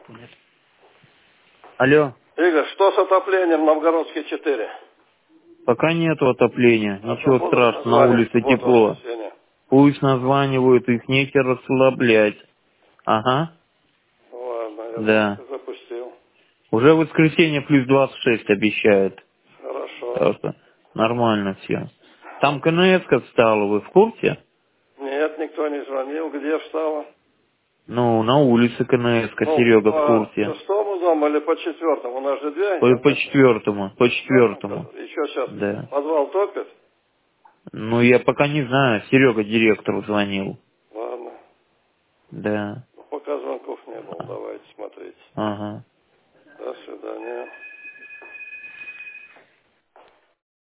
Нет. Алло. Игорь, что с отоплением Новгородский 4? Пока нету отопления. А то Ничего будут страшного, на названивать в улице субботу, тепло. воскресенье. Пусть названивают, их нехер расслаблять. Ага. Ладно, я думал, Да. ты запустил. Уже в воскресенье плюс 26 обещают. Хорошо. Так что нормально все. Там КНС-ка встала, вы в курсе? Нет, никто не звонил. Где встала? Ну, на улице КНС-ка, Ну, Серега в по курсе. 6-му дому или по 4-му? У нас же две, По нет? четвертому, по четвертому. И что сейчас? Да. Подвал топит? Ну, я пока не знаю. Серега директору звонил. Ладно. Да. Ну, пока звонков не было. Давайте смотрите. Ага. До свидания.